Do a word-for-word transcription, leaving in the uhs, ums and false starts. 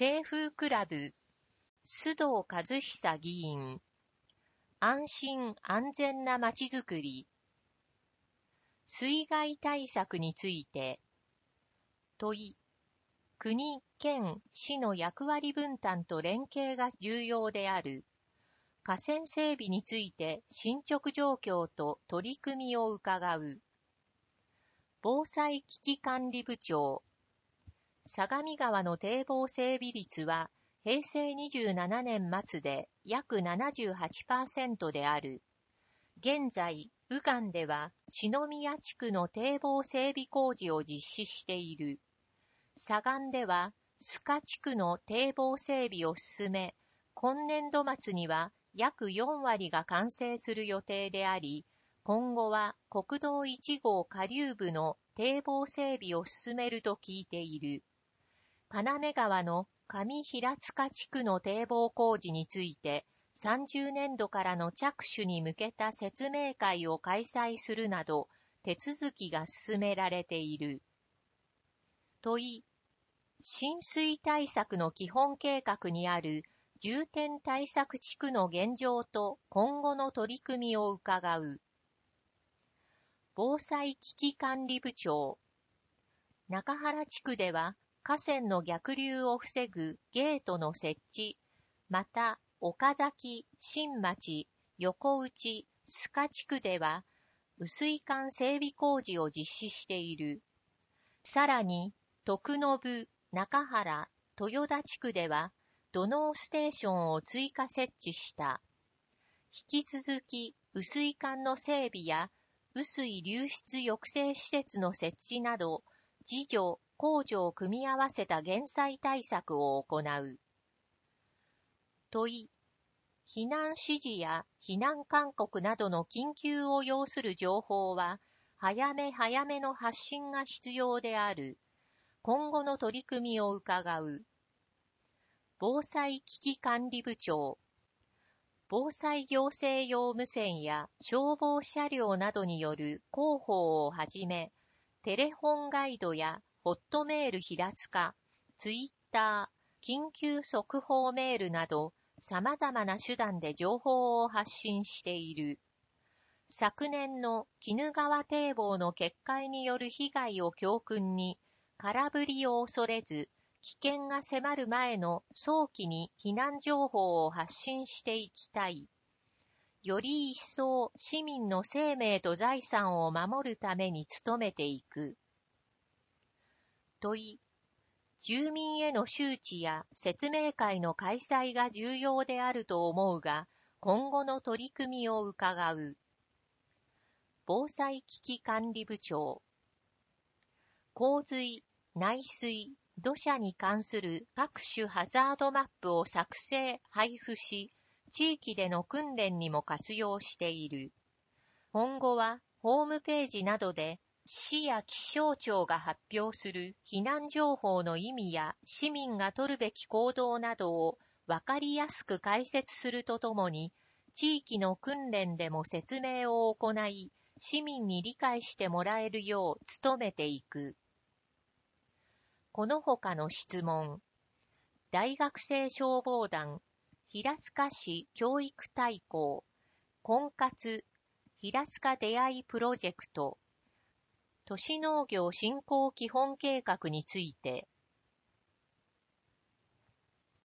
清風クラブ、須藤和久議員、安心安全なまちづくり、水害対策について、問い、国、県、市の役割分担と連携が重要である。河川整備について進捗状況と取り組みを伺う。防災危機管理部長、相模川の堤防整備率は平成にじゅうななねん末で約 ななじゅうはちパーセント である。現在、右岸では篠宮地区の堤防整備工事を実施している。左岸では須賀地区の堤防整備を進め、今年度末には約よんわりが完成する予定であり、今後は国道いち号下流部の堤防整備を進めると聞いている。金目川の上平塚地区の堤防工事について、さんじゅうねんどからの着手に向けた説明会を開催するなど、手続きが進められている。問い、浸水対策の基本計画にある重点対策地区の現状と今後の取り組みを伺う。防災危機管理部長、中原地区では河川の逆流を防ぐゲートの設置、また岡崎、新町、横内、須賀地区では雨水管整備工事を実施している。さらに、徳延、中原、豊田地区では土のうステーションを追加設置した。引き続き、雨水管の整備や雨水流出抑制施設の設置など、自助、公助を組み合わせた減災対策を行う。問い、避難指示や避難勧告などの緊急を要する情報は、早め早めの発信が必要である。今後の取り組みを伺う。防災危機管理部長、防災行政用無線や消防車両などによる広報をはじめ、テレフォンガイドやホットメール平塚、ツイッター、緊急速報メールなど、様々な手段で情報を発信している。昨年の鬼怒川堤防の決壊による被害を教訓に、空振りを恐れず、危険が迫る前の早期に避難情報を発信していきたい。より一層市民の生命と財産を守るために努めていく。問い、住民への周知や説明会の開催が重要であると思うが、今後の取り組みを伺う。防災危機管理部長、洪水、内水、土砂に関する各種ハザードマップを作成、配布し、地域での訓練にも活用している。今後はホームページなどで市や気象庁が発表する避難情報の意味や市民が取るべき行動などを分かりやすく解説するとともに、地域の訓練でも説明を行い、市民に理解してもらえるよう努めていく。この他の質問。大学生消防団、平塚市教育大綱、婚活、平塚出会いプロジェクト、都市農業振興基本計画について、